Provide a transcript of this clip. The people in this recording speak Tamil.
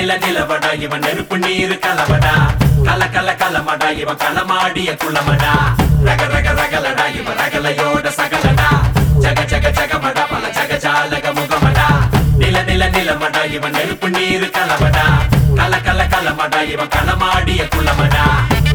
நிலவடா இவன் நெருப்பு நீரு கலவடா கல கல கலமடா இவன் களமாடிய குளமடா ரக ரக ரகலடா இவன் ரகலையோட சகலடா ஜக ஜக ஜகமடா பல ஜக ஜாலக முகமடா நிலமடா இவன் நெருப்பு நீரு கலவடா கல கல கலமடா இவன் களமாடிய குளமடா